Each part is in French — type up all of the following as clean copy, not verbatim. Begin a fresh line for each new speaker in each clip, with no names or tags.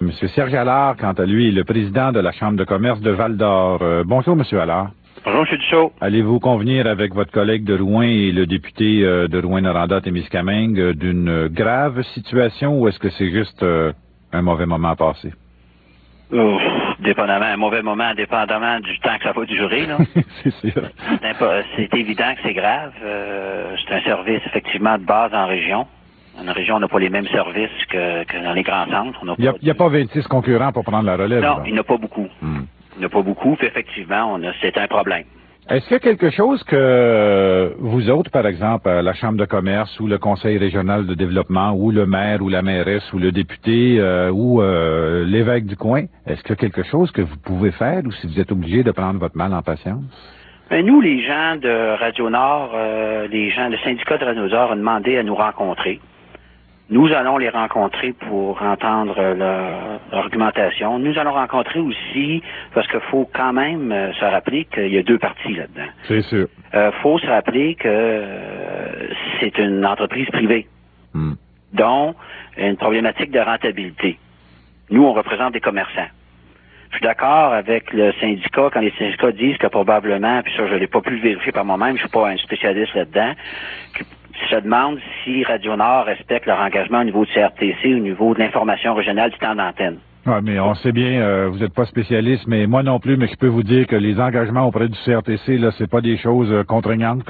M. Serge Allard, quant à lui, est le président de la Chambre de commerce de Val-d'Or. Bonjour, M. Allard.
Bonjour, M. Duchot.
Allez-vous convenir avec votre collègue de Rouen et le député de Rouyn-Noranda-Témiscamingue d'une grave situation ou est-ce que c'est juste un mauvais moment à passer?
Dépendamment, un mauvais moment, dépendamment du temps que ça va durer, là.
C'est sûr.
C'est évident que c'est grave. C'est un service, effectivement, de base en région. En région, on n'a pas les mêmes services que dans les grands centres.
Il n'y a pas 26 concurrents pour prendre la relève.
Non, il n'y en a pas beaucoup. Il n'y en a pas beaucoup, puis effectivement, c'est un problème.
Est-ce qu'il y a quelque chose que vous autres, par exemple, la Chambre de commerce ou le Conseil régional de développement ou le maire ou la mairesse ou le député ou l'évêque du coin, est-ce qu'il y a quelque chose que vous pouvez faire ou si vous êtes obligé de prendre votre mal en patience?
Ben, nous, les gens de Radio-Nord, le syndicat de Radio-Nord a demandé à nous rencontrer. Nous allons les rencontrer pour entendre leur argumentation. Nous allons rencontrer aussi, parce qu'il faut quand même se rappeler qu'il y a deux parties là-dedans.
C'est sûr.
Faut se rappeler que c'est une entreprise privée, dont une problématique de rentabilité. Nous, on représente des commerçants. Je suis d'accord avec le syndicat quand les syndicats disent que probablement, puis ça, je l'ai pas pu le vérifier par moi-même, je suis pas un spécialiste là-dedans, je demande si Radio-Nord respecte leur engagement au niveau du CRTC, au niveau de l'information régionale du temps d'antenne.
Oui, mais on sait bien, vous n'êtes pas spécialiste, mais moi non plus, mais je peux vous dire que les engagements auprès du CRTC, là, c'est pas des choses contraignantes.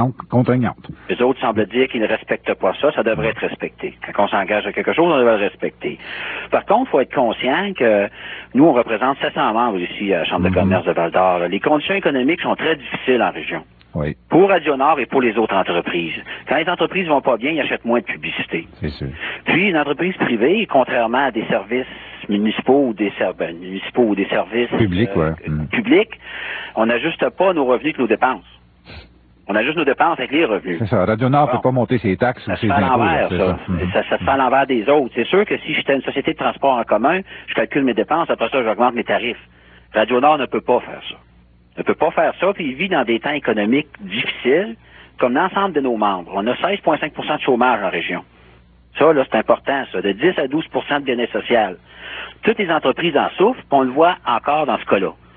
Les autres semblent dire qu'ils ne respectent pas ça, ça devrait être respecté. Quand on s'engage à quelque chose, on devrait le respecter. Par contre, il faut être conscient que nous, on représente 700 membres ici à la Chambre de commerce de Val-d'Or. Les conditions économiques sont très difficiles en région.
Oui.
Pour Radio-Nord et pour les autres entreprises. Quand les entreprises vont pas bien, ils achètent moins de publicité.
C'est sûr.
Puis, une entreprise privée, contrairement à des services municipaux ou des services
publics,
publics, on n'ajuste pas nos revenus que nos dépenses. On ajuste nos dépenses avec les revenus.
C'est ça. Radio-Nord ne peut pas monter ses taxes ou ses impôts.
Ça se fait à l'envers des autres. C'est sûr que si j'étais une société de transport en commun, je calcule mes dépenses, après ça, j'augmente mes tarifs. Radio-Nord ne peut pas faire ça. Ne peut pas faire ça, puis il vit dans des temps économiques difficiles, comme l'ensemble de nos membres. On a 16,5 de chômage en région. Ça, là, c'est important, ça, de 10 à 12 de bien-être social. Toutes les entreprises en souffrent, puis on le voit encore dans ce cas-là.